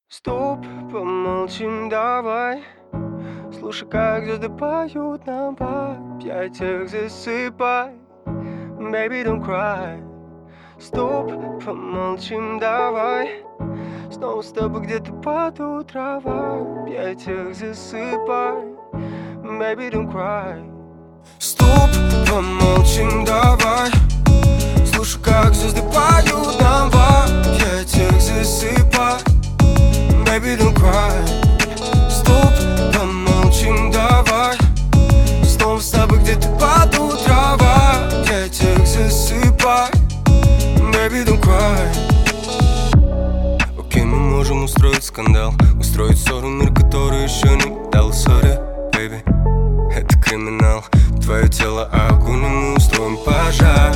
Стоп, помолчим, давай. Слушай, как звезды поют нам в объятиях, засыпай. Baby, don't cry. Стоп, помолчим, давай. Снова с тобой где-то под утро в объятиях, засыпай. Baby, don't cry. Стоп, помолчим, давай. Слушай, как звезды поют нам в объятиях, засыпай. Baby, don't cry. Стоп, помолчим, давай. Снова с тобой где-то под утро в объятиях, засыпай. Baby, don't cry. Окей, мы можем устроить скандал, устроить ссору, мир, который еще не дал. Sorry, baby, это криминал. Твое тело огонь, и мы устроим пожар.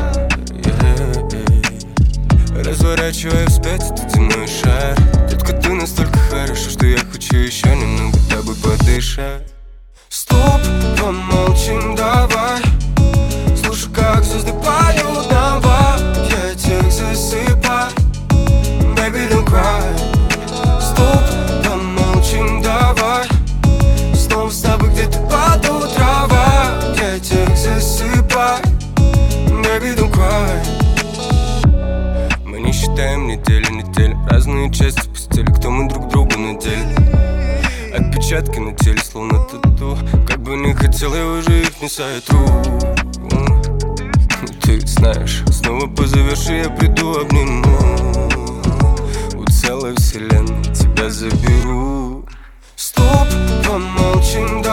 Разворачивая вспять этот земной шар. Детка, ты настолько хороша, что я хочу еще немного тобой подышать. Стоп, помолчим, давай. Слушай, как звезды поют нам в объятиях, засыпай. Baby, don't cry. Стоп, помолчим, давай. Снова с тобой где-то под утро в объятиях, засыпай. Baby, don't cry. Мы не считаем недели, разные части постели, кто мы друг другу на деле. Отпечатки на теле, словно тату. Как бы не хотел, я уже их не сотру. Ты ведь знаешь, снова позовешь, и я приду, обниму. У целой вселенной тебя заберу. Стоп, помолчим, да.